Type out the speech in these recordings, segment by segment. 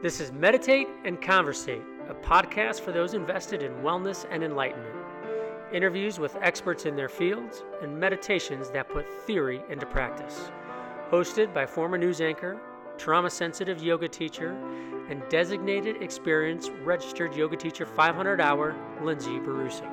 This is Meditate and Conversate, a podcast for those invested in wellness and enlightenment. Interviews with experts in their fields and meditations that put theory into practice. Hosted by former news anchor, trauma-sensitive yoga teacher, and designated experienced registered yoga teacher 500-hour, Lindsay Barusing.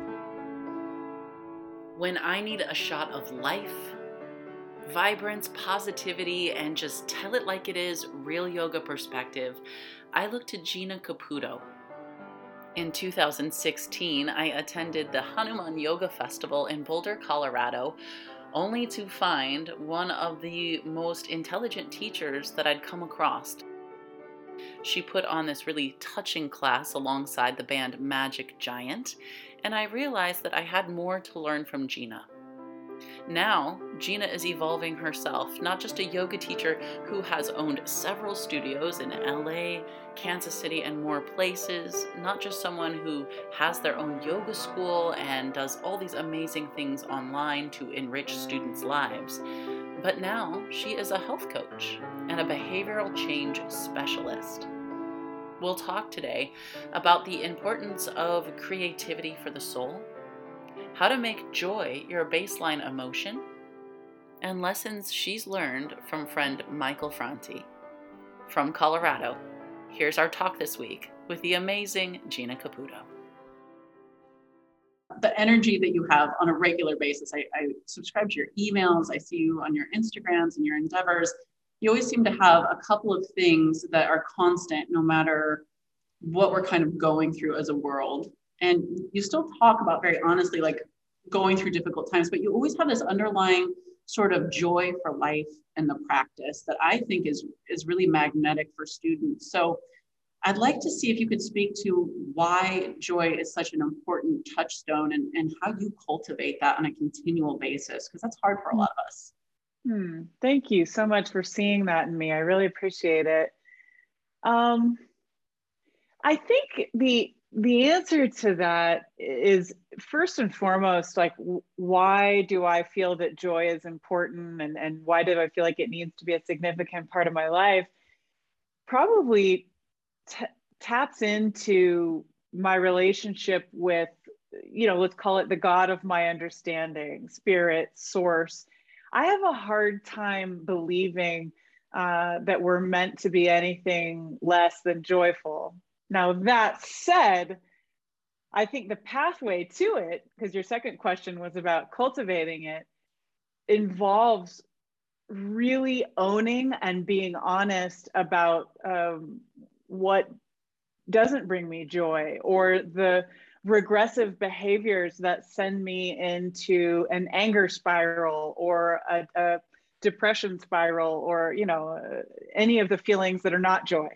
When I need a shot of life, vibrance, positivity, and just tell it like it is, real yoga perspective, I look to Gina Caputo. In 2016, I attended the Hanuman Yoga Festival in Boulder, Colorado, only to find one of the most intelligent teachers that I'd come across. She put on this really touching class alongside the band Magic Giant, and I realized that I had more to learn from Gina. Now, Gina is evolving herself, not just a yoga teacher who has owned several studios in LA, Kansas City, and more places, not just someone who has their own yoga school and does all these amazing things online to enrich students' lives, but now she is a health coach and a behavioral change specialist. We'll talk today about the importance of creativity for the soul, how to make joy your baseline emotion, and lessons she's learned from friend Michael Franti. From Colorado, here's our talk this week with the amazing Gina Caputo. The energy that you have on a regular basis, I subscribe to your emails, I see you on your Instagrams and your endeavors. You always seem to have a couple of things that are constant no matter what we're kind of going through as a world. And you still talk about very honestly, like going through difficult times, but you always have this underlying sort of joy for life and the practice that I think is really magnetic for students. So I'd like to see if you could speak to why joy is such an important touchstone and how you cultivate that on a continual basis, because that's hard for a lot of us. Thank you so much for seeing that in me. I really appreciate it. I think the answer to that is first and foremost, like, why do I feel that joy is important and why do I feel like it needs to be a significant part of my life? Probably taps into my relationship with, let's call it the God of my understanding, spirit, source. I have a hard time believing that we're meant to be anything less than joyful. Now, that said, I think the pathway to it, because your second question was about cultivating it, involves really owning and being honest about what doesn't bring me joy, or the regressive behaviors that send me into an anger spiral or a depression spiral, or any of the feelings that are not joy.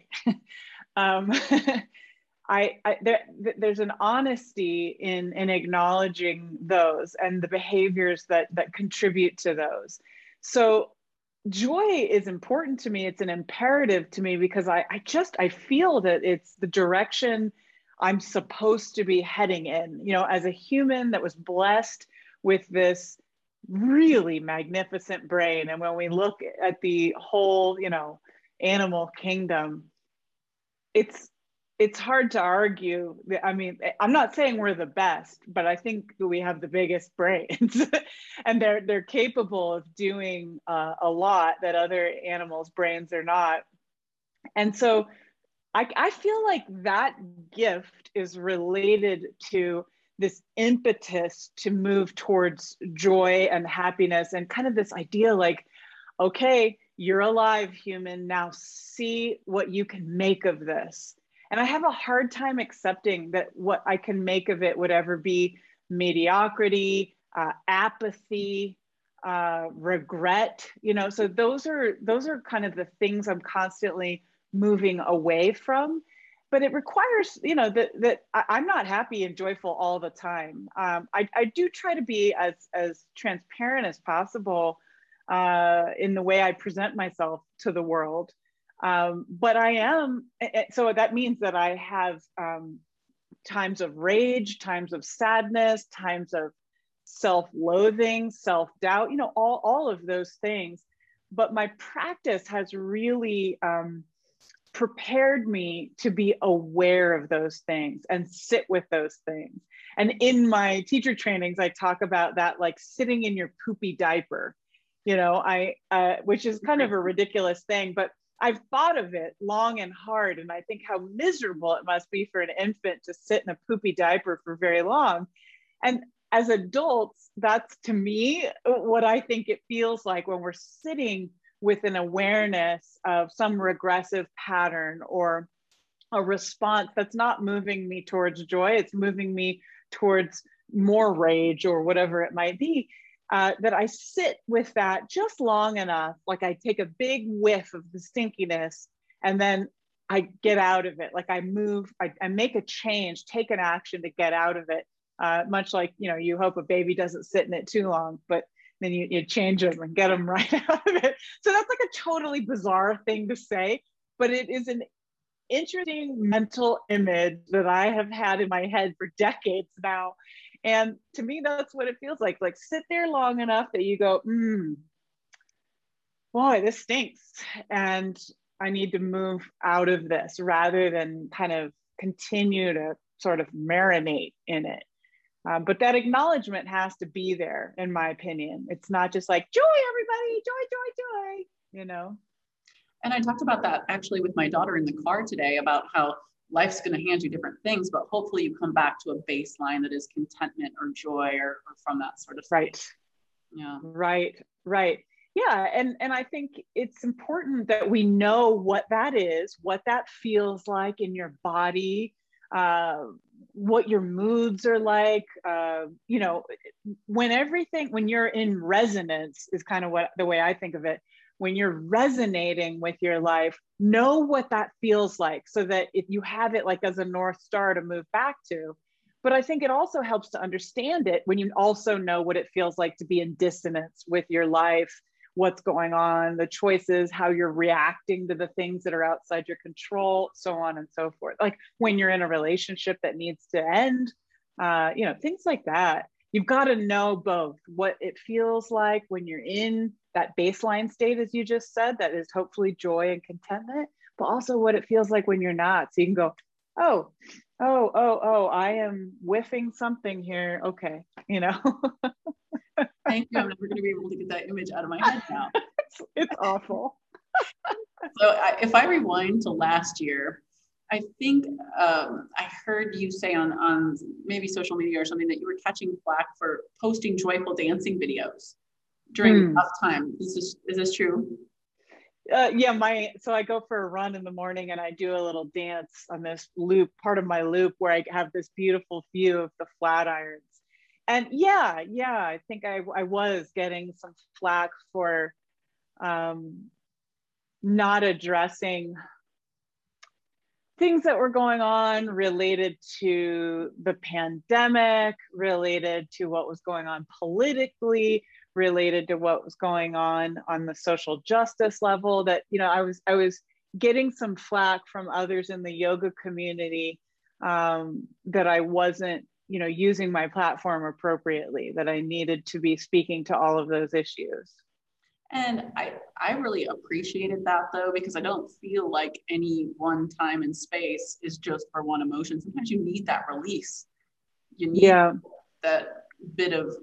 There's an honesty in acknowledging those and the behaviors that contribute to those. So joy is important to me. It's an imperative to me because I feel that it's the direction I'm supposed to be heading in. As a human that was blessed with this really magnificent brain, and when we look at the whole, animal kingdom, it's hard to argue. I mean, I'm not saying we're the best, but I think we have the biggest brains and they're capable of doing a lot that other animals' brains are not. And so I feel like that gift is related to this impetus to move towards joy and happiness, and kind of this idea like, okay, you're alive, human, now see what you can make of this. And I have a hard time accepting that what I can make of it would ever be mediocrity, apathy, regret. So those are kind of the things I'm constantly moving away from. But it requires, that I'm not happy and joyful all the time. I do try to be as transparent as possible in the way I present myself to the world. But I am, so that means that I have times of rage, times of sadness, times of self-loathing, self-doubt, all of those things. But my practice has really prepared me to be aware of those things and sit with those things. And in my teacher trainings, I talk about that, like sitting in your poopy diaper, which is kind of a ridiculous thing, but I've thought of it long and hard. And I think how miserable it must be for an infant to sit in a poopy diaper for very long. And as adults, that's, to me, what I think it feels like when we're sitting with an awareness of some regressive pattern or a response that's not moving me towards joy, it's moving me towards more rage or whatever it might be, that I sit with that just long enough, like I take a big whiff of the stinkiness and then I get out of it. Like I move, I make a change, take an action to get out of it. Much like, you hope a baby doesn't sit in it too long, but then you change them and get them right out of it. So that's like a totally bizarre thing to say, but it is an interesting mental image that I have had in my head for decades now. And to me, that's what it feels like sit there long enough that you go, boy, this stinks. And I need to move out of this rather than kind of continue to sort of marinate in it. But that acknowledgement has to be there, in my opinion. It's not just like, joy, everybody, joy, joy, joy, And I talked about that actually with my daughter in the car today, about how life's going to hand you different things, but hopefully you come back to a baseline that is contentment or joy or from that sort of right. space. Yeah. Right. Yeah. And I think it's important that we know what that is, what that feels like in your body, what your moods are like, when you're in resonance is kind of the way I think of it. When you're resonating with your life, know what that feels like so that if you have it like as a North Star to move back to. But I think it also helps to understand it when you also know what it feels like to be in dissonance with your life, what's going on, the choices, how you're reacting to the things that are outside your control, so on and so forth. Like when you're in a relationship that needs to end, things like that. You've got to know both what it feels like when you're in that baseline state, as you just said, that is hopefully joy and contentment, but also what it feels like when you're not. So you can go, oh, I am whiffing something here. Okay, Thank you. I'm never going to be able to get that image out of my head now. It's awful. So if I rewind to last year, I think I heard you say on maybe social media or something that you were catching flack for posting joyful dancing videos during a tough time. Is this true? So I go for a run in the morning and I do a little dance on this loop, part of my loop, where I have this beautiful view of the Flatirons. And I think I was getting some flack for not addressing things that were going on related to the pandemic, related to what was going on politically, related to what was going on the social justice level. That I was getting some flack from others in the yoga community that I wasn't using my platform appropriately, that I needed to be speaking to all of those issues. And I really appreciated that, though, because I don't feel like any one time and space is just for one emotion. Sometimes you need that release. You need that bit of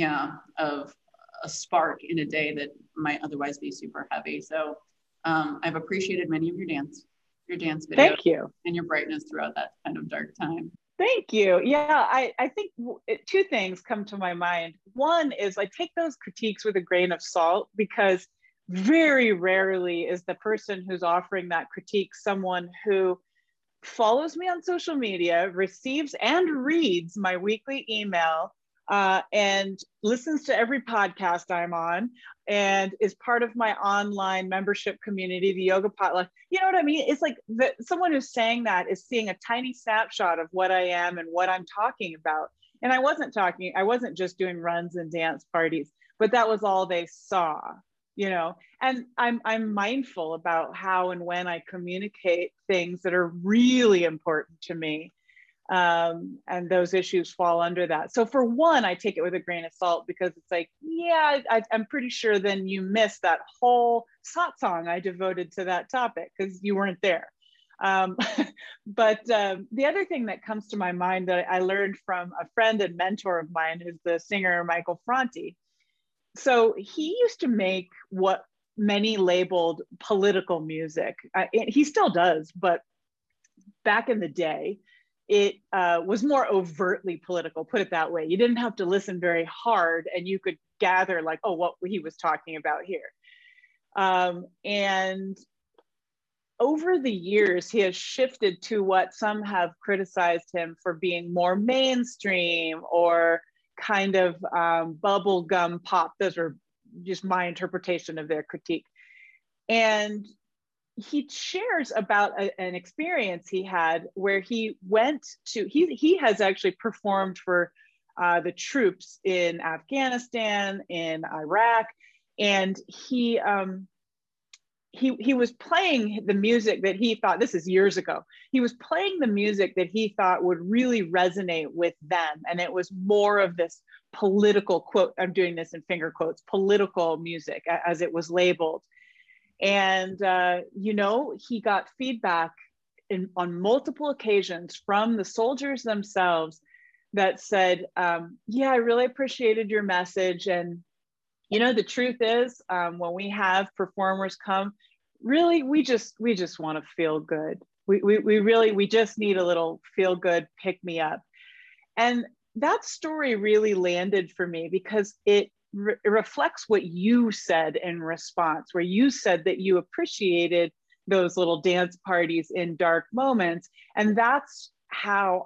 a spark in a day that might otherwise be super heavy. So I've appreciated many of your dance videos. Thank you. And your brightness throughout that kind of dark time. Thank you. Yeah, I think two things come to my mind. One is I take those critiques with a grain of salt, because very rarely is the person who's offering that critique someone who follows me on social media, receives and reads my weekly email, and listens to every podcast I'm on, and is part of my online membership community, the Yoga Potluck. You know what I mean? It's like someone who's saying that is seeing a tiny snapshot of what I am and what I'm talking about. And I wasn't just doing runs and dance parties, but that was all they saw, and I'm mindful about how and when I communicate things that are really important to me. And those issues fall under that. So for one, I take it with a grain of salt, because it's like, I'm pretty sure then you missed that whole satsang I devoted to that topic because you weren't there. Um, but the other thing that comes to my mind that I learned from a friend and mentor of mine, who's the singer Michael Franti. So he used to make what many labeled political music. He still does, but back in the day, it was more overtly political, put it that way. You didn't have to listen very hard and you could gather like, oh, what he was talking about here. And over the years, he has shifted to what some have criticized him for being more mainstream or kind of bubblegum pop. Those are just my interpretation of their critique. And he shares about an experience he had where he went to, he has actually performed for the troops in Afghanistan, in Iraq, and he was playing the music that he thought, this is years ago, he was playing the music that he thought would really resonate with them. And it was more of this political, quote, I'm doing this in finger quotes, political music as it was labeled. And, he got feedback on multiple occasions from the soldiers themselves that said, yeah, I really appreciated your message. And the truth is, when we have performers come, really, we just want to feel good. We just need a little feel good, pick me up. And that story really landed for me because it reflects what you said in response, where you said that you appreciated those little dance parties in dark moments. And that's how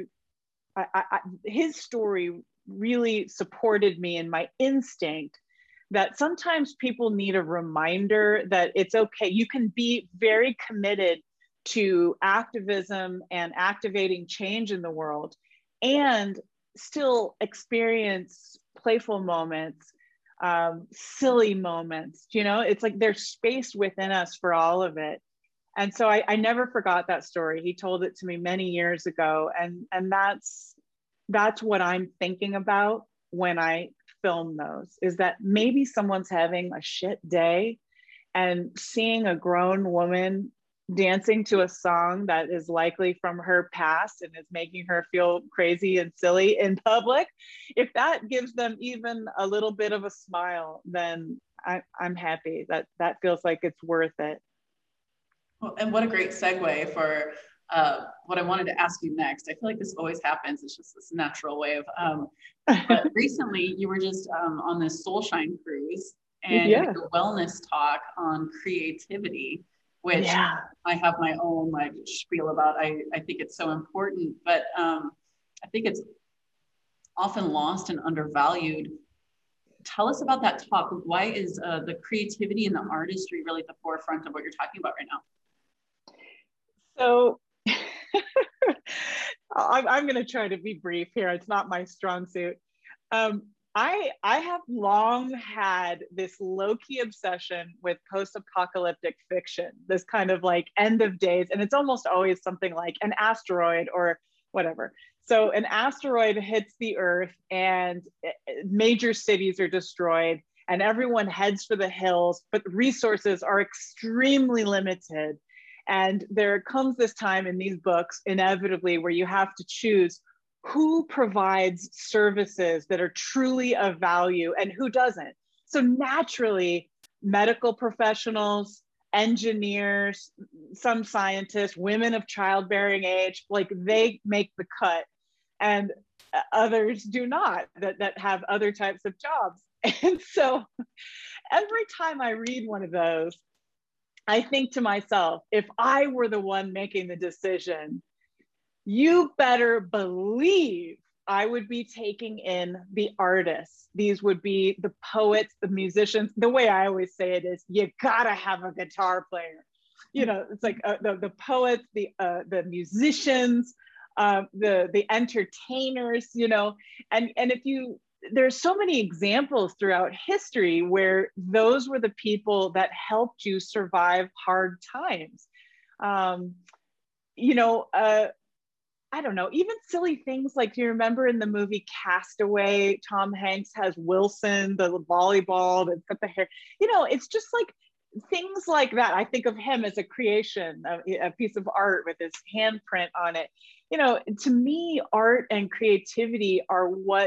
his story really supported me in my instinct that sometimes people need a reminder that it's okay. You can be very committed to activism and activating change in the world and still experience playful moments, silly moments. It's like there's space within us for all of it. And so I never forgot that story. He told it to me many years ago. And that's what I'm thinking about when I film those, is that maybe someone's having a shit day and seeing a grown woman dancing to a song that is likely from her past and is making her feel crazy and silly in public, if that gives them even a little bit of a smile, then I'm happy. That feels like it's worth it. Well, and what a great segue for what I wanted to ask you next. I feel like this always happens. It's just this natural way of, but recently you were just on this Soulshine cruise and you did a wellness talk on creativity, which I have my own like spiel about. I think it's so important, but I think it's often lost and undervalued. Tell us about that talk. Why is the creativity and the artistry really at the forefront of what you're talking about right now? So I'm going to try to be brief here. It's not my strong suit. I have long had this low-key obsession with post-apocalyptic fiction, this kind of like end of days. And it's almost always something like an asteroid or whatever. So an asteroid hits the Earth and major cities are destroyed and everyone heads for the hills, but resources are extremely limited. And there comes this time in these books, inevitably, where you have to choose who provides services that are truly of value and who doesn't. So naturally, medical professionals, engineers, some scientists, women of childbearing age, like they make the cut, and others do not, that have other types of jobs. And so every time I read one of those, I think to myself, if I were the one making the decision, you better believe I would be taking in the artists. These would be the poets, the musicians. The way I always say it is, you gotta have a guitar player. It's like the poets, the musicians, the entertainers. And if there's so many examples throughout history where those were the people that helped you survive hard times. I don't know, even silly things like, do you remember in the movie Castaway, Tom Hanks has Wilson, the volleyball that's got the hair, it's just like things like that. I think of him as a creation, a piece of art with his handprint on it. You know, to me, art and creativity are what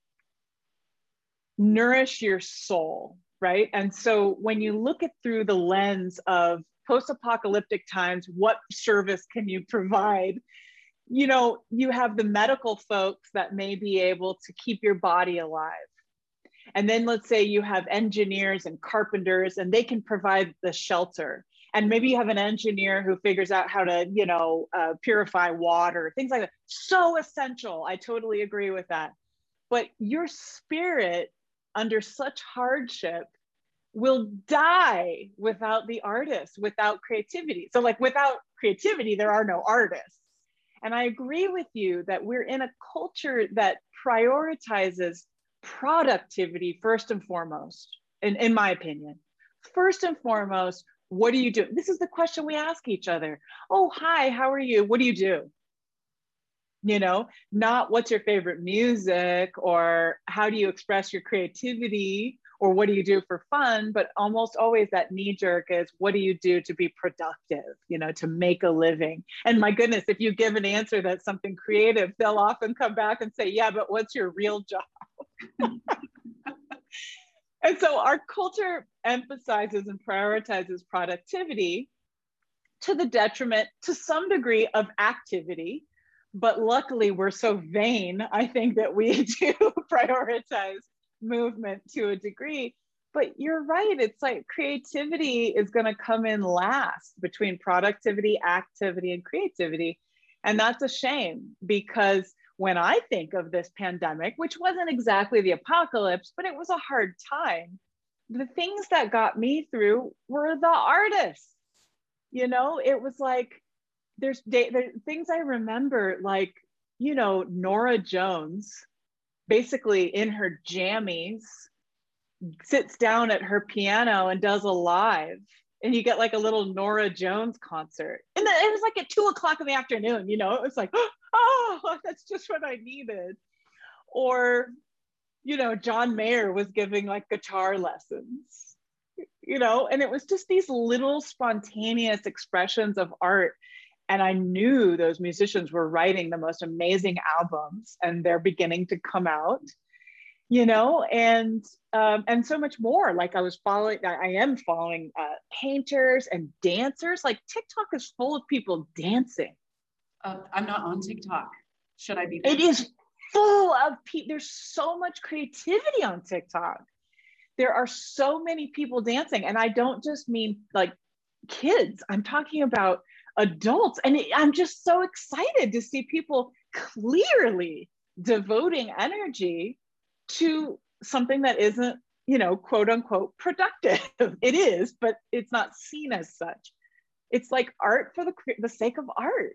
nourish your soul, right? And so when you look at through the lens of post-apocalyptic times, what service can you provide? You know, you have the medical folks that may be able to keep your body alive. And then let's say you have engineers and carpenters, and they can provide the shelter. And maybe you have an engineer who figures out how to, you know, purify water, things like that. So essential. I totally agree with that. But your spirit under such hardship will die without the artist, without creativity. So like without creativity, there are no artists. And I agree with you that we're in a culture that prioritizes productivity first and foremost, in my opinion. First and foremost, what do you do? This is the question we ask each other. Oh, hi, how are you? What do you do? You know, not what's your favorite music or how do you express your creativity or what do you do for fun, but almost always that knee jerk is what do you do to be productive, you know, to make a living. And my goodness, if you give an answer that's something creative, they'll often come back and say, yeah, but what's your real job? And so our culture emphasizes and prioritizes productivity to the detriment to some degree of activity. But luckily we're so vain, I think, that we do prioritize movement to a degree. But you're right, it's like creativity is going to come in last between productivity, activity, and creativity. And that's a shame, because when I think of this pandemic, which wasn't exactly the apocalypse, but it was a hard time, the things that got me through were the artists. You know, it was like, there's things I remember, like, you know, Nora Jones, basically in her jammies, sits down at her piano and does a live, and you get like a little Nora Jones concert. And then it was like at 2:00 in the afternoon, you know, it was like, oh, that's just what I needed. Or, you know, John Mayer was giving like guitar lessons, you know, and it was just these little spontaneous expressions of art. And I knew those musicians were writing the most amazing albums, and they're beginning to come out, you know, and so much more. Like I am following painters and dancers. Like TikTok is full of people dancing. I'm not on TikTok. Should I be? It is full of people. There's so much creativity on TikTok. There are so many people dancing. And I don't just mean like kids. I'm talking about adults. And I'm just so excited to see people clearly devoting energy to something that isn't, you know, quote unquote productive. It is, but it's not seen as such. It's like art for the sake of art.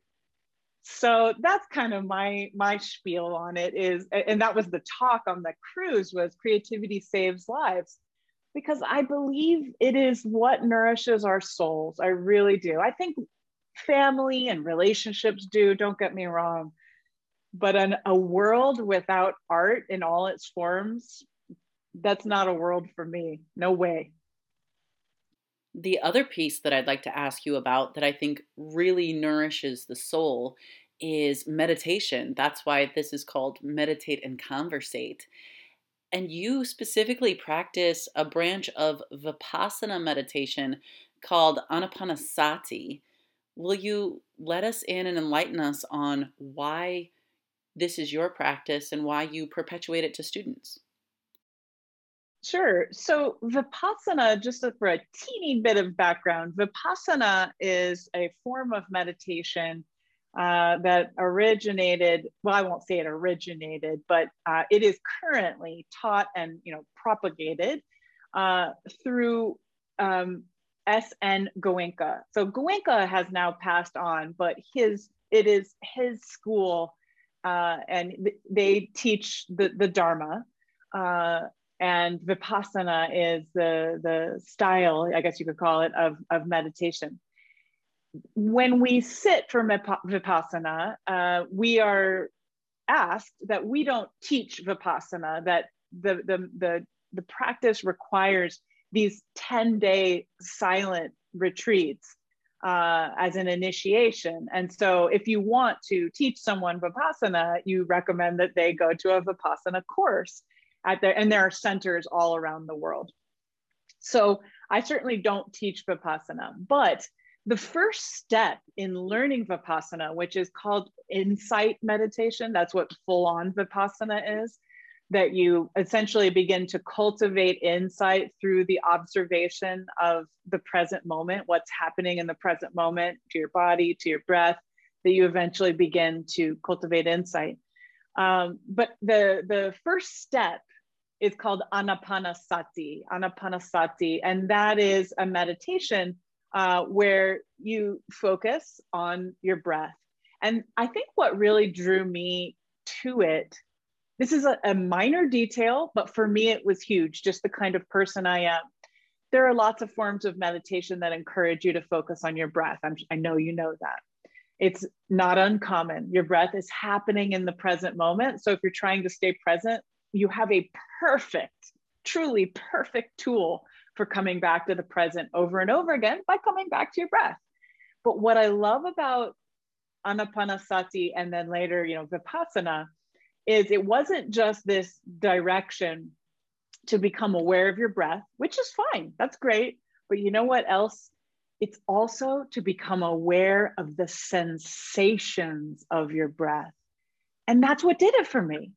So that's kind of my spiel on it is, and that was the talk on the cruise, was creativity saves lives, because I believe it is what nourishes our souls. I really do. I think family and relationships do, don't get me wrong, but a world without art in all its forms, that's not a world for me. No way. The other piece that I'd like to ask you about that I think really nourishes the soul is meditation. That's why this is called Meditate and Conversate. And you specifically practice a branch of Vipassana meditation called Anapanasati. Will you let us in and enlighten us on why this is your practice and why you perpetuate it to students? Sure. So Vipassana, just for a teeny bit of background, Vipassana is a form of meditation that originated, well, I won't say it originated, but it is currently taught and, you know, propagated through S.N. Goenka. So Goenka has now passed on, but it is his school, and they teach the Dharma. And Vipassana is the style, I guess you could call it, of meditation. When we sit for Vipassana, we are asked that we don't teach Vipassana, that the practice requires these 10-day silent retreats as an initiation. And so if you want to teach someone Vipassana, you recommend that they go to a Vipassana course and there are centers all around the world. So I certainly don't teach Vipassana, but the first step in learning Vipassana, which is called insight meditation, that's what full-on Vipassana is, that you essentially begin to cultivate insight through the observation of the present moment, what's happening in the present moment to your body, to your breath, that you eventually begin to cultivate insight. But the first step is called Anapanasati, and that is a meditation where you focus on your breath. And I think what really drew me to it, this is a minor detail, but for me it was huge, just the kind of person I am. There are lots of forms of meditation that encourage you to focus on your breath. I know you know that. It's not uncommon. Your breath is happening in the present moment. So if you're trying to stay present, you have a perfect, truly perfect tool for coming back to the present over and over again by coming back to your breath. But what I love about Anapanasati and then later, Vipassana, is it wasn't just this direction to become aware of your breath, which is fine, that's great. But you know what else? It's also to become aware of the sensations of your breath. And that's what did it for me.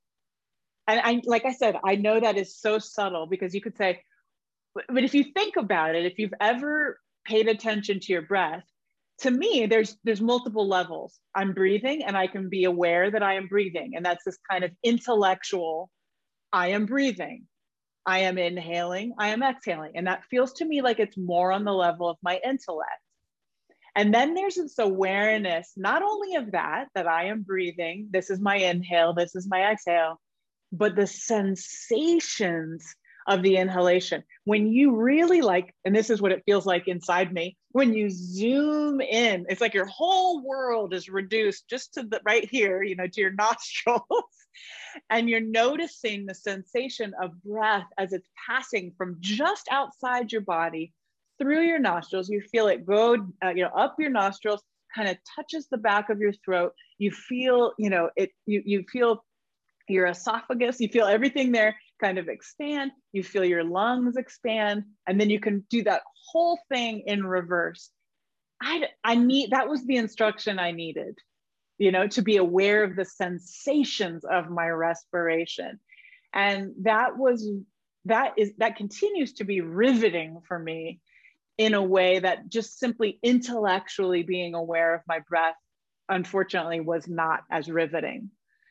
And like I said, I know that is so subtle because you could say, but if you think about it, if you've ever paid attention to your breath, to me, there's multiple levels. I'm breathing and I can be aware that I am breathing. And that's this kind of intellectual, I am breathing. I am inhaling, I am exhaling. And that feels to me like it's more on the level of my intellect. And then there's this awareness, not only of that I am breathing, this is my inhale, this is my exhale, but the sensations of the inhalation. When you really and this is what it feels like inside me, when you zoom in, it's like your whole world is reduced just to right here, to your nostrils. And you're noticing the sensation of breath as it's passing from just outside your body through your nostrils. You feel it go, up your nostrils, kind of touches the back of your throat. You feel, you feel your esophagus, you feel everything there kind of expand, you feel your lungs expand, and then you can do that whole thing in reverse. That was the instruction I needed, to be aware of the sensations of my respiration. And that continues to be riveting for me in a way that just simply intellectually being aware of my breath, unfortunately, was not as riveting.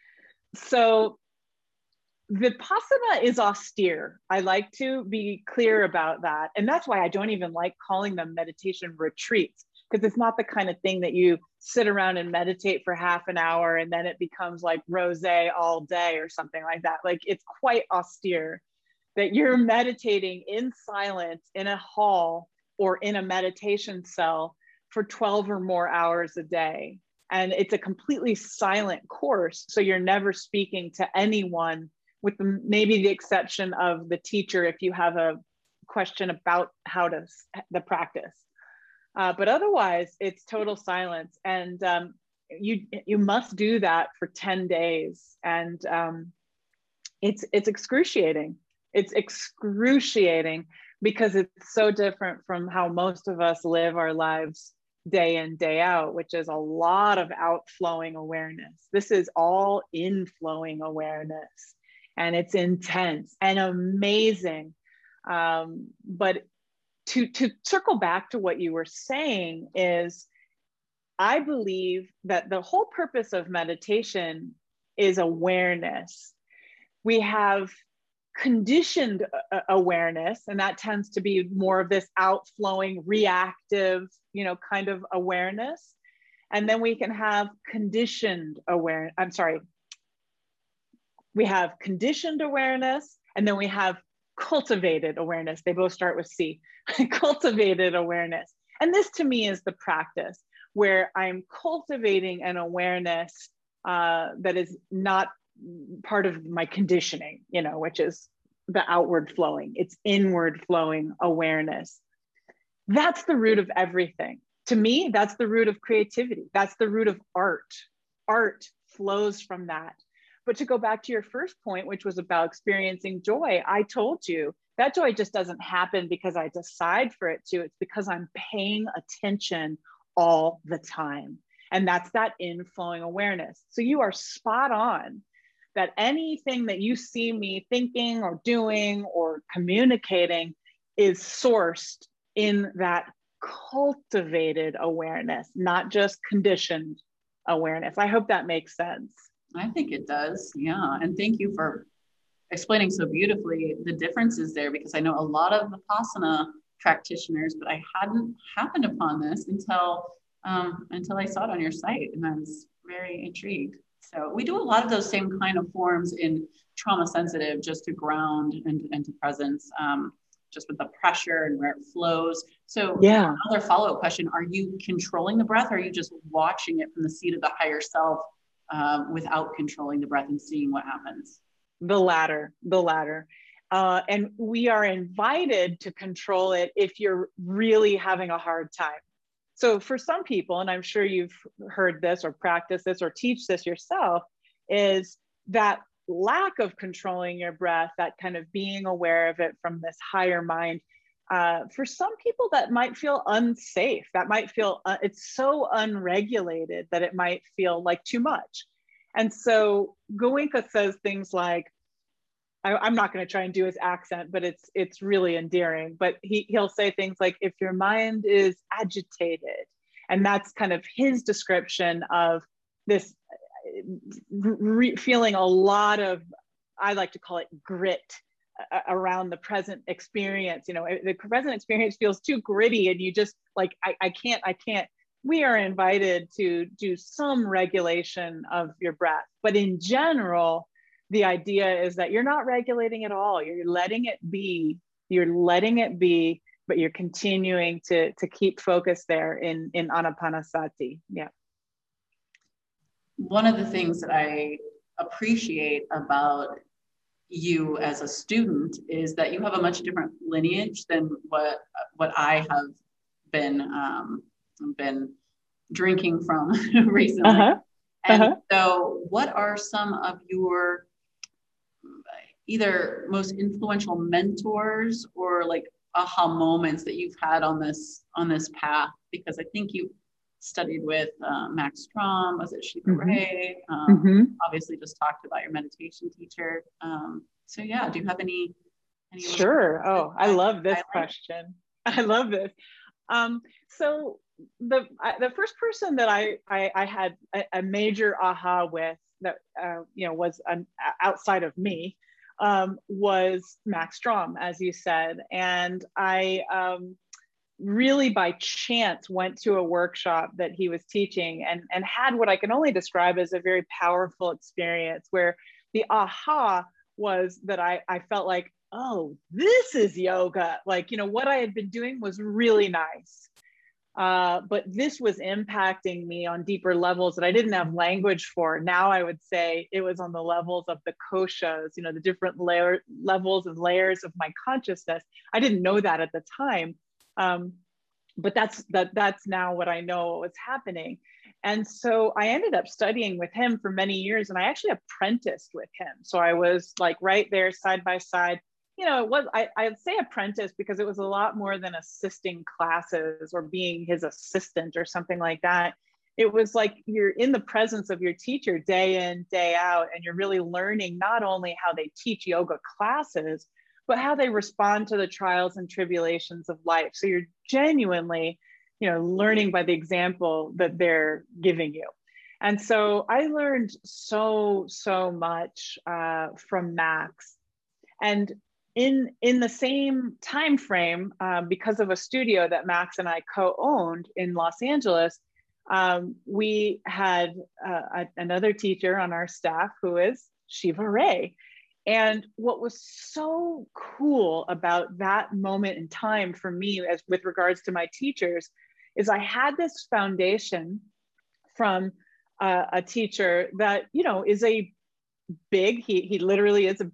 So Vipassana is austere. I like to be clear about that. And that's why I don't even like calling them meditation retreats, because it's not the kind of thing that you sit around and meditate for half an hour and then it becomes like rosé all day or something like that. Like, it's quite austere, that you're meditating in silence in a hall or in a meditation cell for 12 or more hours a day. And it's a completely silent course. So you're never speaking to anyone, with maybe the exception of the teacher if you have a question about the practice. But otherwise, it's total silence. And you must do that for 10 days. And it's excruciating. It's excruciating because it's so different from how most of us live our lives day in, day out, which is a lot of outflowing awareness. This is all inflowing awareness, and it's intense and amazing. But to circle back to what you were saying is, I believe that the whole purpose of meditation is awareness. We have conditioned awareness, and that tends to be more of this outflowing, reactive, kind of awareness. And then we can have conditioned awareness. We have conditioned awareness, and then we have cultivated awareness. They both start with C. Cultivated awareness. And this to me is the practice where I'm cultivating an awareness that is not part of my conditioning, which is the outward flowing, it's inward flowing awareness. That's the root of everything. To me, that's the root of creativity. That's the root of art. Art flows from that. But to go back to your first point, which was about experiencing joy, I told you that joy just doesn't happen because I decide for it to. It's because I'm paying attention all the time. And that's that inflowing awareness. So you are spot on that anything that you see me thinking or doing or communicating is sourced in that cultivated awareness, not just conditioned awareness. I hope that makes sense. I think it does. Yeah. And thank you for explaining so beautifully the differences there, because I know a lot of Vipassana practitioners, but I hadn't happened upon this until I saw it on your site, and I was very intrigued. So we do a lot of those same kind of forms in trauma sensitive, just to ground and to presence, just with the pressure and where it flows. So yeah, another follow-up question, are you controlling the breath, or are you just watching it from the seat of the higher self without controlling the breath and seeing what happens? The latter. And we are invited to control it if you're really having a hard time. So for some people, and I'm sure you've heard this or practiced this or teach this yourself, is that lack of controlling your breath, that kind of being aware of it from this higher mind. For some people, that might feel unsafe. That might feel, it's so unregulated that it might feel like too much. And so Goenka says things like, I'm not going to try and do his accent, but it's really endearing. But he'll say things like, if your mind is agitated, and that's kind of his description of this feeling a lot of, I like to call it grit around the present experience. You know, the present experience feels too gritty, and you just like, I can't. We are invited to do some regulation of your breath, but in general, the idea is that you're not regulating at all. You're letting it be. But you're continuing to keep focus there in Anapanasati. Yeah. One of the things that I appreciate about you as a student is that you have a much different lineage than what I have been drinking from recently. And so what are some of your either most influential mentors or like aha moments that you've had on this path? Because I think you studied with Max Strom, was it Shiva Ray? Obviously just talked about your meditation teacher. So yeah, do you have any Sure. Oh, I love this question. I love this. So the first person that I had a major aha with that was outside of me was Max Strom, as you said, and I really by chance went to a workshop that he was teaching and had what I can only describe as a very powerful experience, where the aha was that I felt like, oh, this is yoga. Like, what I had been doing was really nice. But this was impacting me on deeper levels that I didn't have language for. Now I would say it was on the levels of the koshas, the different levels and layers of my consciousness. I didn't know that at the time. But that's now what I know was happening. And so I ended up studying with him for many years, and I actually apprenticed with him. So I was like right there side by side. I'd say apprentice because it was a lot more than assisting classes or being his assistant or something like that. It was like you're in the presence of your teacher day in, day out, and you're really learning not only how they teach yoga classes, but how they respond to the trials and tribulations of life. So you're genuinely, learning by the example that they're giving you. And so I learned so much from Max. And in the same time frame, because of a studio that Max and I co-owned in Los Angeles, we had another teacher on our staff who is Shiva Ray. And what was so cool about that moment in time for me, as with regards to my teachers, is I had this foundation from a teacher that, is a big, he literally is a big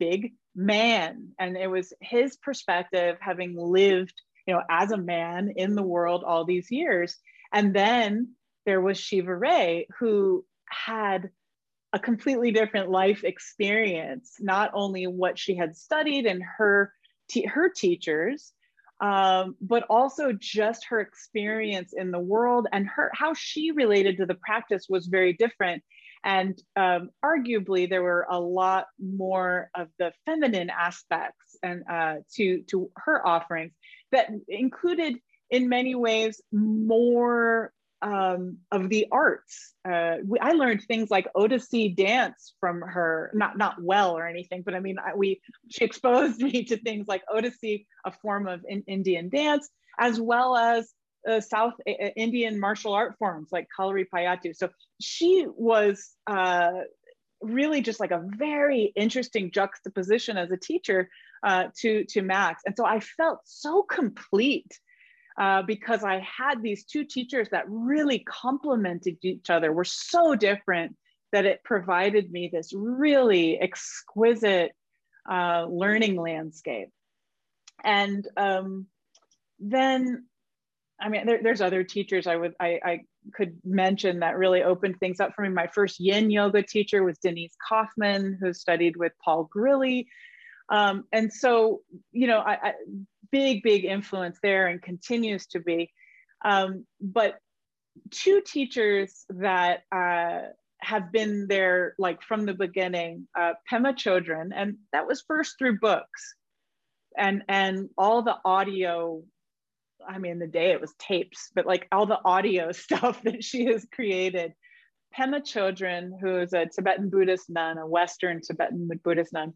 man. And it was his perspective, having lived, as a man in the world all these years. And then there was Shiva Rea, who had a completely different life experience, not only what she had studied and her teachers, but also just her experience in the world, and how she related to the practice was very different. And arguably, there were a lot more of the feminine aspects and to her offerings that included, in many ways, more of the arts. I learned things like Odissi dance from her, not well or anything, but I mean, she exposed me to things like Odissi, a form of Indian dance, as well as South Indian martial art forms like Kalaripayattu. So she was really just like a very interesting juxtaposition as a teacher to Max. And so I felt so complete because I had these two teachers that really complemented each other, were so different that it provided me this really exquisite learning landscape. And then, I mean, there's other teachers I could mention that really opened things up for me. My first yin yoga teacher was Denise Kaufman, who studied with Paul Grilli. And so, big influence there and continues to be. But two teachers that have been there like from the beginning, Pema Chodron, and that was first through books and all the audio. I mean, in the day it was tapes, but like all the audio stuff that she has created. Pema Chodron, who is a Tibetan Buddhist nun, a Western Tibetan Buddhist nun.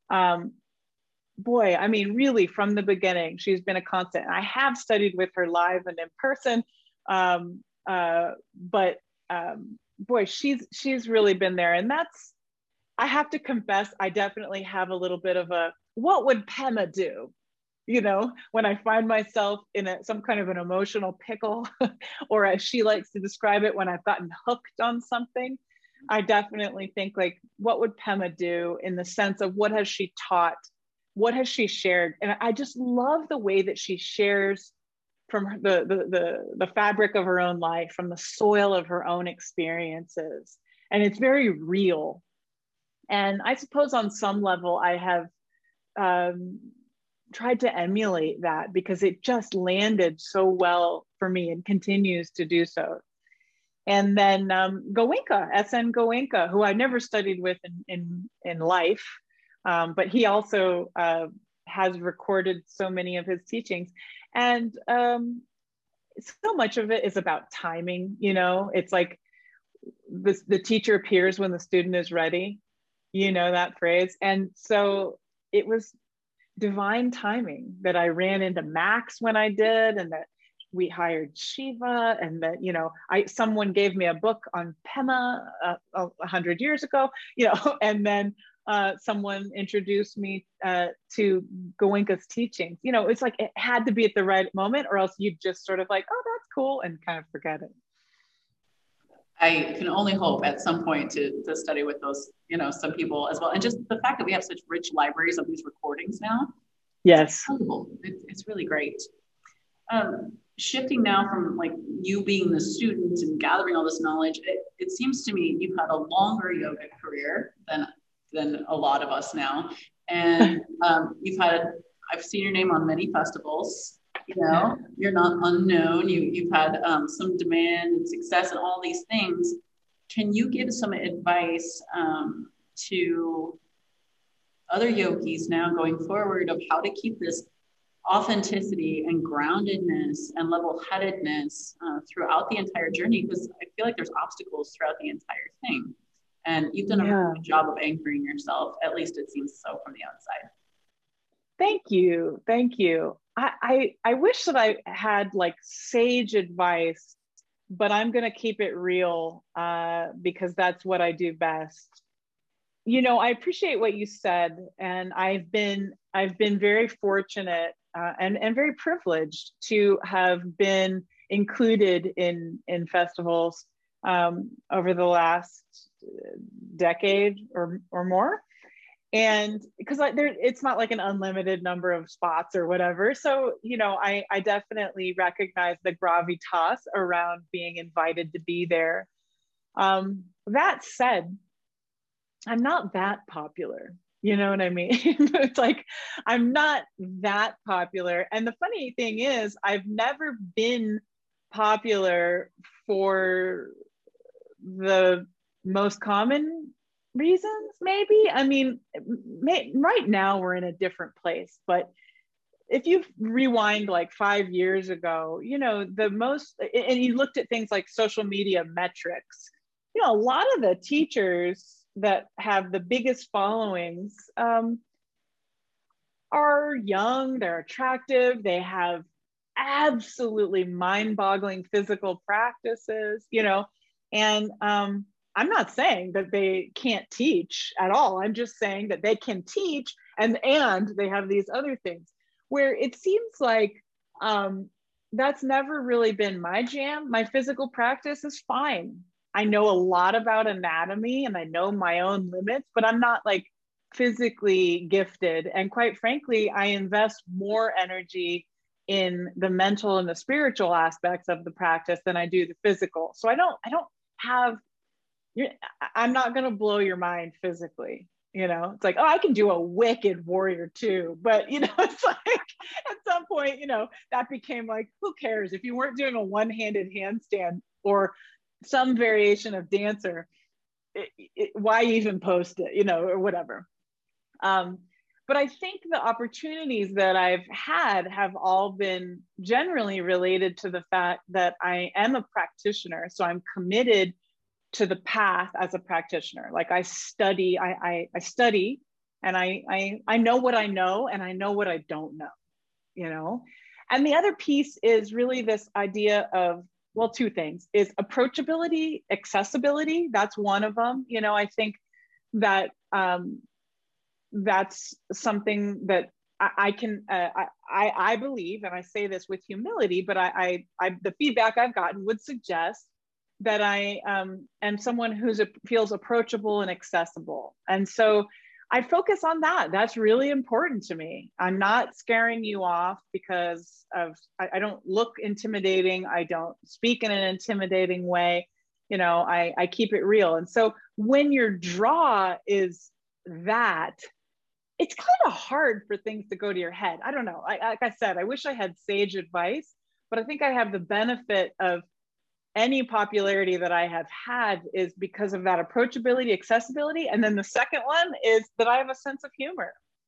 Boy, I mean, really from the beginning, she's been a constant. I have studied with her live and in person, but boy, she's really been there. And I have to confess, I definitely have a little bit of what would Pema do? When I find myself in some kind of an emotional pickle, or as she likes to describe it, when I've gotten hooked on something, I definitely think like, what would Pema do in the sense of what has she taught? What has she shared? And I just love the way that she shares from the fabric of her own life, from the soil of her own experiences. And it's very real. And I suppose on some level, I have tried to emulate that because it just landed so well for me and continues to do so. And then Goenka, S.N. Goenka, who I never studied with in life, but he also has recorded so many of his teachings. And so much of it is about timing, it's like the teacher appears when the student is ready, that phrase. And so it was divine timing that I ran into Max when I did, and that we hired Shiva, and that, someone gave me a book on Pema 100 years ago, and then someone introduced me to Goenka's teachings. It's like it had to be at the right moment, or else you'd just sort of like, oh, that's cool, and kind of forget it. I can only hope at some point to study with those, some people as well. And just the fact that we have such rich libraries of these recordings now. Yes. It's really great. Shifting now from like you being the student and gathering all this knowledge, it seems to me you've had a longer yoga career than a lot of us now. And I've seen your name on many festivals. You're not unknown. You've had some demand and success and all these things. Can you give some advice to other yogis now going forward of how to keep this authenticity and groundedness and level-headedness throughout the entire journey? Because I feel like there's obstacles throughout the entire thing. And you've done a really good job of anchoring yourself. At least it seems so from the outside. Thank you. I wish that I had like sage advice, but I'm going to keep it real because that's what I do best. I appreciate what you said, and I've been very fortunate and very privileged to have been included in festivals over the last decade or more. And because it's not like an unlimited number of spots or whatever. So, I definitely recognize the gravitas around being invited to be there. That said, I'm not that popular. You know what I mean? It's like, I'm not that popular. And the funny thing is, I've never been popular for the most common reasons, maybe. I mean, right now we're in a different place, but if you rewind like 5 years ago, the most, and you looked at things like social media metrics, a lot of the teachers that have the biggest followings are young, they're attractive, they have absolutely mind-boggling physical practices, and I'm not saying that they can't teach at all. I'm just saying that they can teach and they have these other things where it seems like that's never really been my jam. My physical practice is fine. I know a lot about anatomy and I know my own limits, but I'm not like physically gifted. And quite frankly, I invest more energy in the mental and the spiritual aspects of the practice than I do the physical. So I don't have, I'm not going to blow your mind physically. It's like, oh, I can do a wicked warrior too. But, it's like at some point, that became like, who cares? If you weren't doing a one-handed handstand or some variation of dancer, why even post it, or whatever. But I think the opportunities that I've had have all been generally related to the fact that I am a practitioner. So I'm committed to the path as a practitioner. Like I study, I study, and I know what I know and I know what I don't know, And the other piece is really this idea of, well, two things is approachability, accessibility. That's one of them. I think that that's something that I can, I believe, and I say this with humility, but the feedback I've gotten would suggest that I am someone who feels approachable and accessible. And so I focus on that. That's really important to me. I'm not scaring you off because I don't look intimidating. I don't speak in an intimidating way. I keep it real. And so when your draw is that, it's kind of hard for things to go to your head. I don't know. Like I said, I wish I had sage advice, but I think I have the benefit of any popularity that I have had is because of that approachability, accessibility. And then the second one is that I have a sense of humor,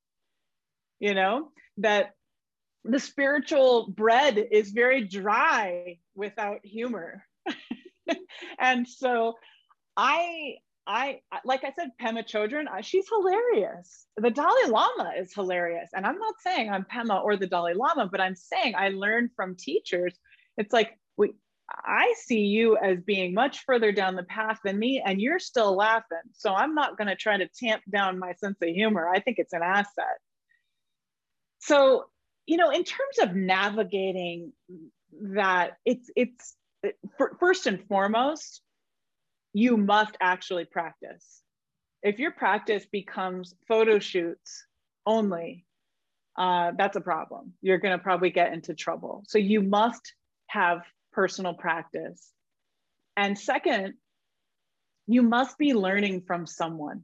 that the spiritual bread is very dry without humor. And so I like I said, Pema Chodron, she's hilarious. The Dalai Lama is hilarious. And I'm not saying I'm Pema or the Dalai Lama, but I'm saying I learned from teachers. It's like, I see you as being much further down the path than me, and you're still laughing. So I'm not going to try to tamp down my sense of humor. I think it's an asset. So, in terms of navigating that, it's first and foremost, you must actually practice. If your practice becomes photo shoots only, that's a problem. You're going to probably get into trouble. So you must have personal practice. And second, you must be learning from someone.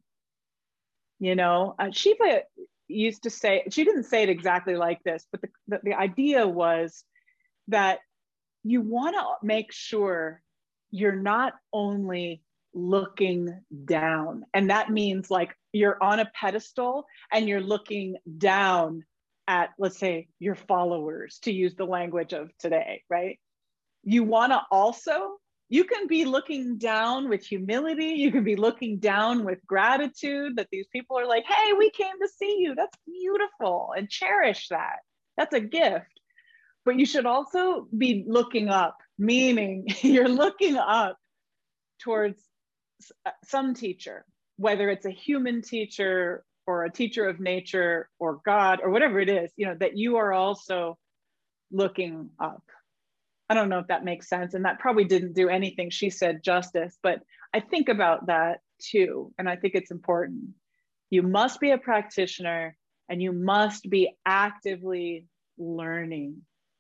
Shiva used to say, she didn't say it exactly like this, but the idea was that you want to make sure you're not only looking down. And that means like you're on a pedestal and you're looking down at, let's say, your followers, to use the language of today, right? You want to also, you can be looking down with humility. You can be looking down with gratitude that these people are like, hey, we came to see you. That's beautiful, and cherish that. That's a gift. But you should also be looking up, meaning you're looking up towards some teacher, whether it's a human teacher or a teacher of nature or God or whatever it is, that you are also looking up. I don't know if that makes sense. And that probably didn't do anything she said justice, but I think about that too. And I think it's important. You must be a practitioner and you must be actively learning.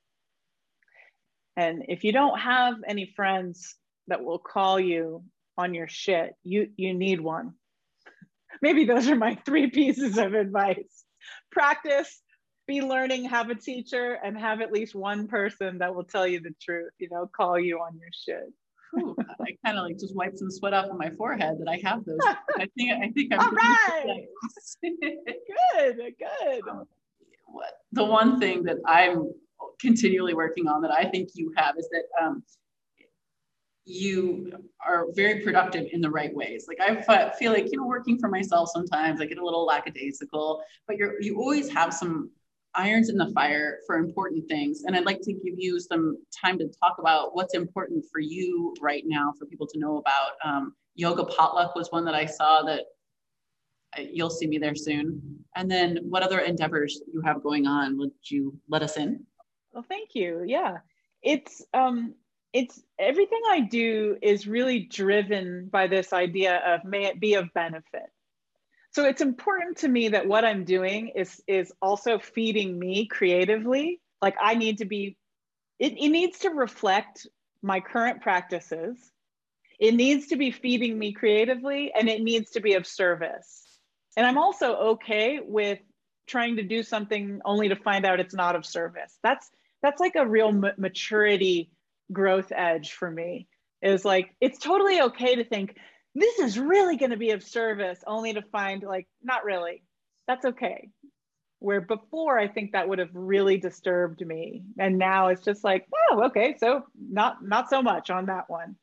And if you don't have any friends that will call you on your shit, you need one. Maybe those are my 3 pieces of advice. Practice, be learning, have a teacher, and have at least one person that will tell you the truth, call you on your shit. Ooh, I kind of like just wiped some sweat off on my forehead that I have those. I think I'm all right. Good. The one thing that I'm continually working on that I think you have is that you are very productive in the right ways. Like I feel like, working for myself sometimes I get a little lackadaisical, but you always have some irons in the fire for important things. And I'd like to give you some time to talk about what's important for you right now for people to know about. Yoga Potluck was one that I saw that you'll see me there soon. And then what other endeavors you have going on? Would you let us in? Well, thank you. Yeah, it's everything I do is really driven by this idea of may it be of benefit. So it's important to me that what I'm doing is also feeding me creatively. Like I need to be, it needs to reflect my current practices. It needs to be feeding me creatively, and it needs to be of service. And I'm also okay with trying to do something only to find out it's not of service. That's like a real maturity growth edge for me. Is like, it's totally okay to think, this is really going to be of service, only to find like, not really. That's okay. Where before, I think that would have really disturbed me. And now it's just like, oh, okay, so not so much on that one.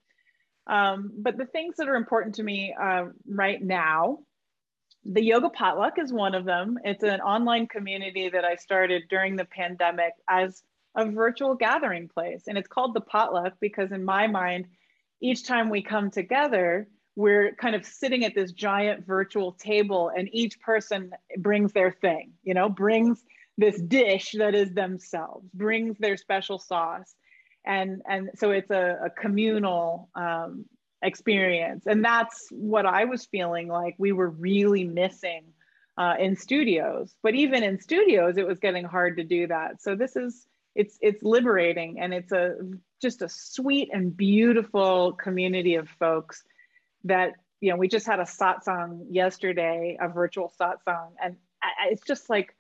But the things that are important to me right now, the Yoga Potluck is one of them. It's an online community that I started during the pandemic as a virtual gathering place. And it's called the Potluck because in my mind, each time we come together, we're kind of sitting at this giant virtual table and each person brings their thing, brings this dish that is themselves, brings their special sauce. And so it's a communal experience. And that's what I was feeling like we were really missing in studios. But even in studios, it was getting hard to do that. So it's liberating, and it's just a sweet and beautiful community of folks that, we just had a satsang yesterday, a virtual satsang, and it's just like,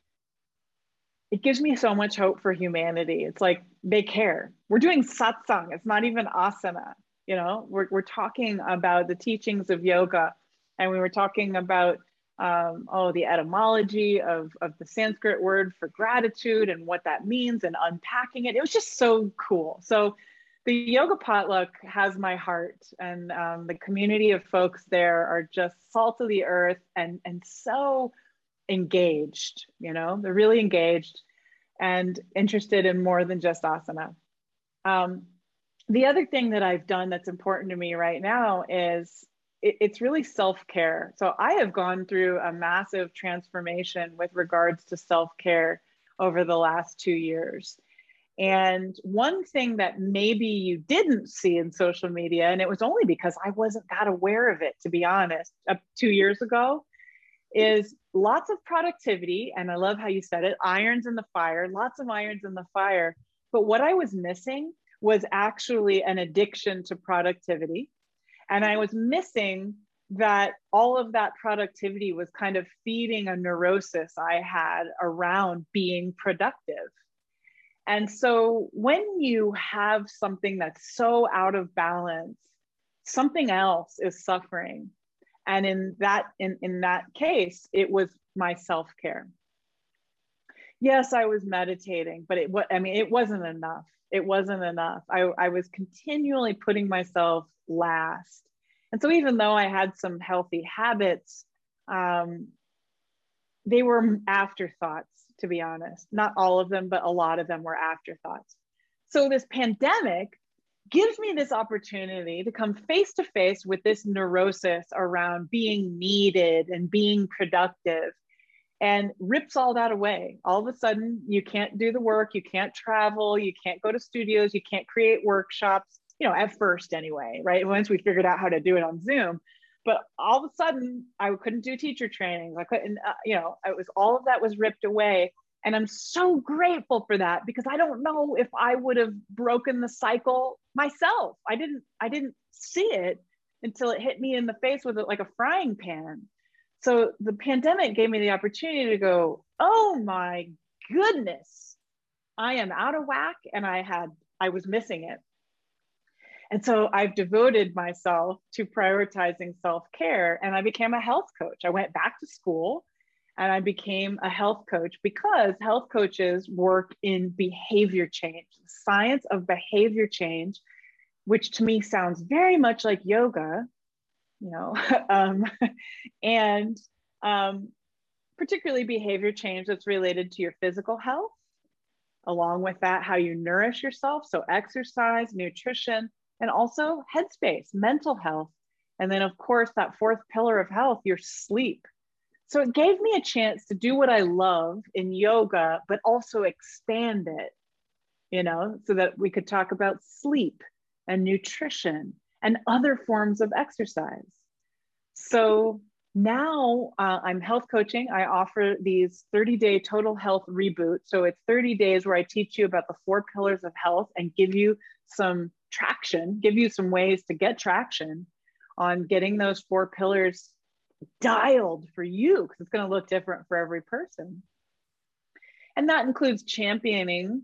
it gives me so much hope for humanity. It's like, they care. We're doing satsang. It's not even asana. We're talking about the teachings of yoga, and we were talking about the etymology of the Sanskrit word for gratitude and what that means and unpacking it. It was just so cool. So the Yoga Potluck has my heart, and the community of folks there are just salt of the earth and so engaged, they're really engaged and interested in more than just asana. The other thing that I've done that's important to me right now is it's really self-care. So I have gone through a massive transformation with regards to self-care over the last 2 years. And one thing that maybe you didn't see in social media, and it was only because I wasn't that aware of it, to be honest, up 2 years ago, is lots of productivity. And I love how you said it, irons in the fire, lots of irons in the fire. But what I was missing was actually an addiction to productivity. And I was missing that all of that productivity was kind of feeding a neurosis I had around being productive. And so when you have something that's so out of balance, something else is suffering. And in that case, it was my self-care. Yes, I was meditating, but it wasn't enough. It wasn't enough. I was continually putting myself last. And so even though I had some healthy habits, they were afterthoughts, to be honest. Not all of them, but a lot of them were afterthoughts. So this pandemic gives me this opportunity to come face to face with this neurosis around being needed and being productive, and rips all that away. All of a sudden, you can't do the work, you can't travel, you can't go to studios, you can't create workshops, at first anyway, right? Once we figured out how to do it on Zoom. But all of a sudden I couldn't do teacher trainings. I couldn't, it was, all of that was ripped away. And I'm so grateful for that, because I don't know if I would have broken the cycle myself. I didn't see it until it hit me in the face with like a frying pan. So the pandemic gave me the opportunity to go, oh my goodness, I am out of whack, and I was missing it. And so I've devoted myself to prioritizing self-care, and I became a health coach. I went back to school and I became a health coach, because health coaches work in behavior change, the science of behavior change, which to me sounds very much like yoga, and particularly behavior change that's related to your physical health. Along with that, how you nourish yourself. So exercise, nutrition, and also headspace, mental health. And then of course, that fourth pillar of health, your sleep. So it gave me a chance to do what I love in yoga, but also expand it, so that we could talk about sleep and nutrition and other forms of exercise. So now I'm health coaching. I offer these 30-day total health reboots. So it's 30 days where I teach you about the 4 pillars of health and give you some traction, give you some ways to get traction on getting those 4 pillars dialed for you, because it's going to look different for every person. And that includes championing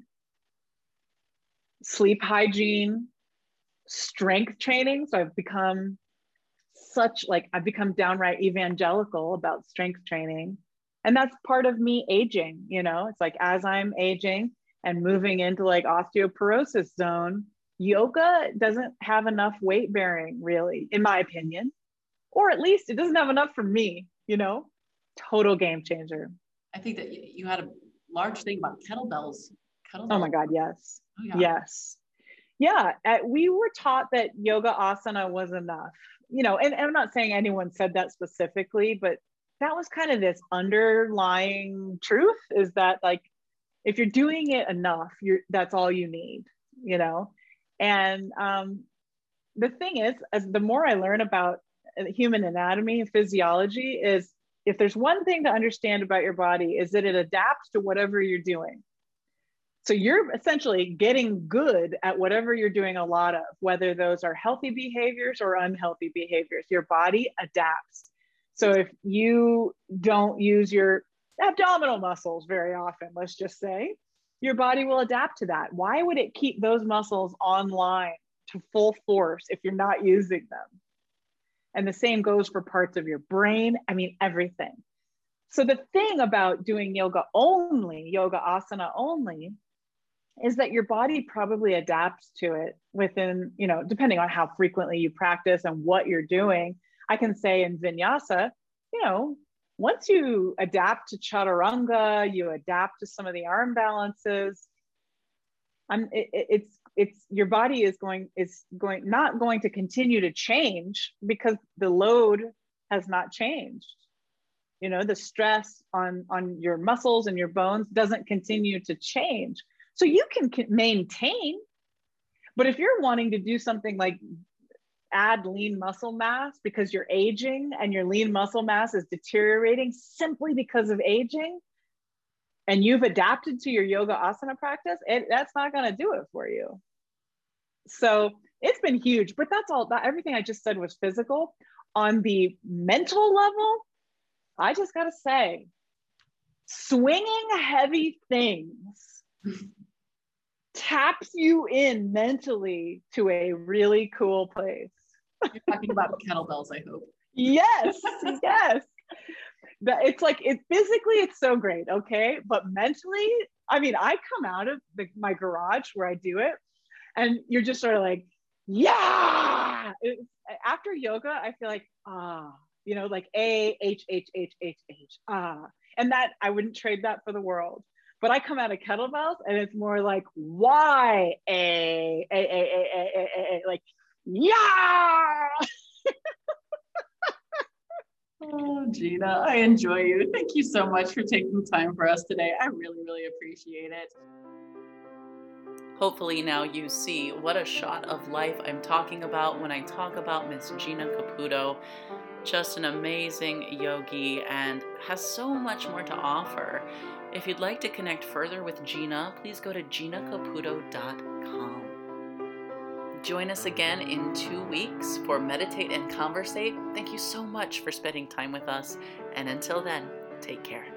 sleep hygiene, strength training. So I've become downright evangelical about strength training. And that's part of me aging, it's like, as I'm aging and moving into like osteoporosis zone, yoga doesn't have enough weight bearing, really, in my opinion, or at least it doesn't have enough for me, total game changer. I think that you had a large thing about kettlebells. Oh my God, yes. Oh, yeah. Yes. Yeah. We were taught that yoga asana was enough, and I'm not saying anyone said that specifically, but that was kind of this underlying truth, is that like, if you're doing it enough, that's all you need, And the thing is, as the more I learn about human anatomy and physiology, is if there's one thing to understand about your body, is that it adapts to whatever you're doing. So you're essentially getting good at whatever you're doing a lot of, whether those are healthy behaviors or unhealthy behaviors. Your body adapts. So if you don't use your abdominal muscles very often, let's just say, your body will adapt to that. Why would it keep those muscles online to full force if you're not using them? And the same goes for parts of your brain. I mean, everything. So the thing about doing yoga asana only, is that your body probably adapts to it within, depending on how frequently you practice and what you're doing. I can say in vinyasa, once you adapt to chaturanga, you adapt to some of the arm balances, it's your body is not going to continue to change, because the load has not changed. The stress on your muscles and your bones doesn't continue to change. So you can maintain, but if you're wanting to do something like add lean muscle mass because you're aging and your lean muscle mass is deteriorating simply because of aging, and you've adapted to your yoga asana practice, that's not going to do it for you. So it's been huge, but everything I just said was physical. On the mental level, I just got to say, swinging heavy things taps you in mentally to a really cool place. You're talking about kettlebells, I hope. Yes, yes. It's like, physically, it's so great, okay? But mentally, I mean, I come out of my garage where I do it, and you're just sort of like, yeah! After yoga, I feel like, like A-H-H-H-H-H, and that, I wouldn't trade that for the world. But I come out of kettlebells and it's more like Y-A, like, yeah! Oh, Gina, I enjoy you. Thank you so much for taking time for us today. I really, really appreciate it. Hopefully now you see what a shot of life I'm talking about when I talk about Miss Gina Caputo. Just an amazing yogi and has so much more to offer. If you'd like to connect further with Gina, please go to ginacaputo.com. Join us again in 2 weeks for Meditate and Conversate. Thank you so much for spending time with us. And until then, take care.